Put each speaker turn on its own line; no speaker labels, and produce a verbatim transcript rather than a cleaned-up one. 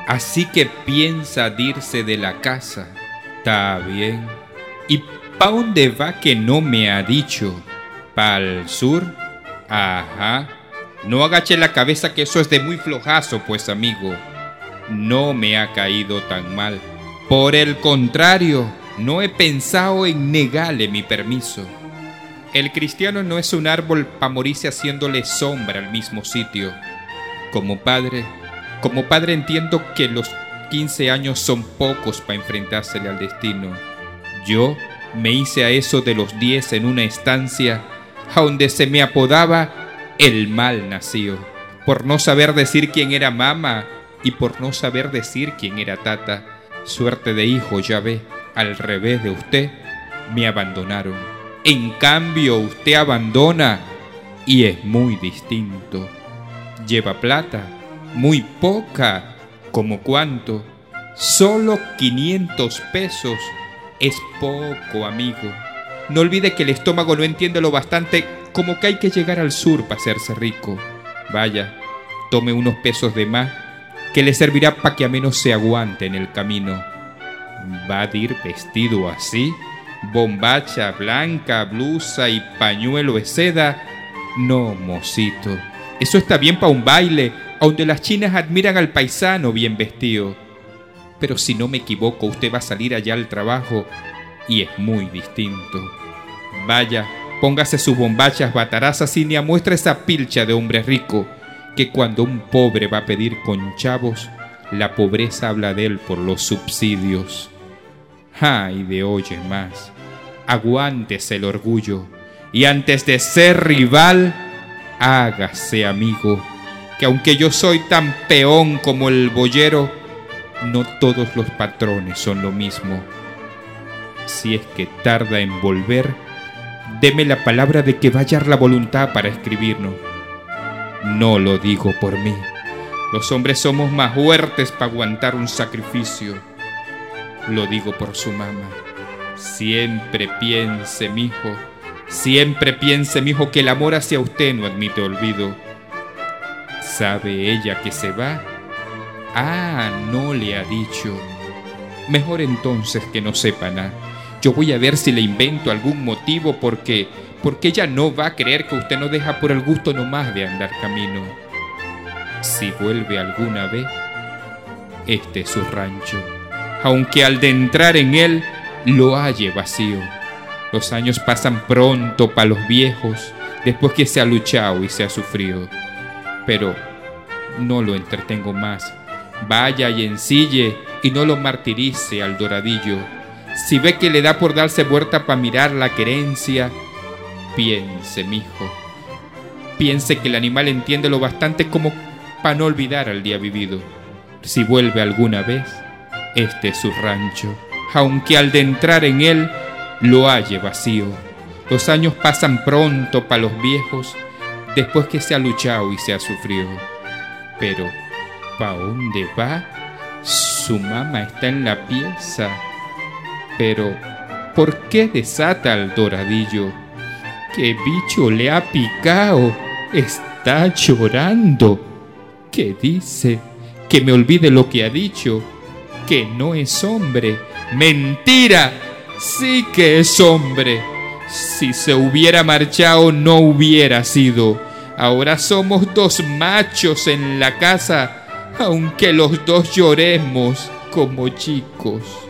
Así que piensa irse de la casa. Está bien. ¿Y pa' dónde va que no me ha dicho? ¿Pa'l sur? Ajá. No agache la cabeza, que eso es de muy flojazo, pues, amigo. No me ha caído tan mal. Por el contrario, no he pensado en negarle mi permiso. El cristiano no es un árbol pa' morirse haciéndole sombra al mismo sitio. Como padre, como padre entiendo que los quince años son pocos para enfrentársele al destino. Yo me hice a eso de los diez en una estancia a donde se me apodaba el mal nacido, por no saber decir quién era mamá y por no saber decir quién era tata. Suerte de hijo, ya ve, al revés de usted, me abandonaron. En cambio, usted abandona y es muy distinto. Lleva plata, muy poca. ¿Cómo cuánto? Solo quinientos pesos. Es poco, amigo. No olvide que el estómago no entiende lo bastante como que hay que llegar al sur para hacerse rico. Vaya, tome unos pesos de más que le servirá para que a menos se aguante en el camino. ¿Va a ir vestido así? ¿Bombacha blanca, blusa y pañuelo de seda? No, mocito. Eso está bien para un baile, donde las chinas admiran al paisano bien vestido. Pero si no me equivoco, usted va a salir allá al trabajo y es muy distinto. Vaya, póngase sus bombachas batarazas y ni amuestra esa pilcha de hombre rico, que cuando un pobre va a pedir con chavos, la pobreza habla de él por los subsidios. Ay, de oye más, aguántese el orgullo y antes de ser rival, hágase amigo, que aunque yo soy tan peón como el boyero, no todos los patrones son lo mismo. Si es que tarda en volver, deme la palabra de que va a hallar la voluntad para escribirnos. No lo digo por mí. Los hombres somos más fuertes para aguantar un sacrificio. Lo digo por su mamá. Siempre piense, mijo, siempre piense, mijo, que el amor hacia usted no admite olvido. ¿Sabe ella que se va? Ah, no le ha dicho. Mejor entonces que no sepa nada. Yo voy a ver si le invento algún motivo porque, porque ella no va a creer que usted no deja por el gusto nomás de andar camino. Si vuelve alguna vez, este es su rancho, aunque al de entrar en él lo halle vacío. Los años pasan pronto pa' los viejos, después que se ha luchado y se ha sufrido. Pero no lo entretengo más. Vaya y ensille y no lo martirice al doradillo. Si ve que le da por darse vuelta pa' mirar la querencia, piense, mijo. Piense que el animal entiende lo bastante como pa' no olvidar al día vivido. Si vuelve alguna vez, este es su rancho, aunque al de entrar en él lo halle vacío. Los años pasan pronto pa' los viejos, después que se ha luchado y se ha sufrido. Pero, ¿pa' dónde va? Su mamá está en la pieza. Pero, ¿por qué desata al doradillo? ¿Qué bicho le ha picado? Está llorando. ¿Qué dice? Que me olvide lo que ha dicho. Que no es hombre. ¡Mentira! Sí que es hombre. Si se hubiera marchado no hubiera sido. Ahora somos dos machos en la casa, aunque los dos lloremos como chicos.